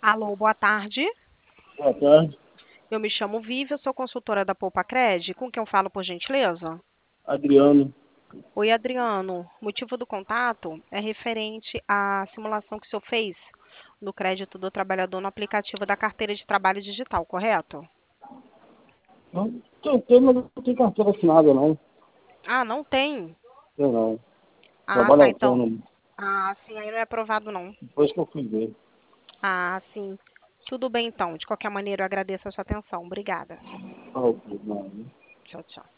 Alô, boa tarde. Boa tarde, Eu me chamo Vivi, eu sou consultora da Poupa Cred. Com quem eu falo, por gentileza? Adriano. Oi, Adriano. O motivo do contato é referente à simulação que o senhor fez no crédito do trabalhador no aplicativo da carteira de trabalho digital, correto? Não, tentei, mas não tem carteira assinada, não. Ah, não tem? Eu não. Ah, Trabalho tá, então. autônomo. Ah, sim, aí não é aprovado, não. Depois que eu fui ver. Ah, sim. Tudo bem, então. De qualquer maneira, eu agradeço a sua atenção. Obrigada. Ah, ok, não. Tchau, tchau.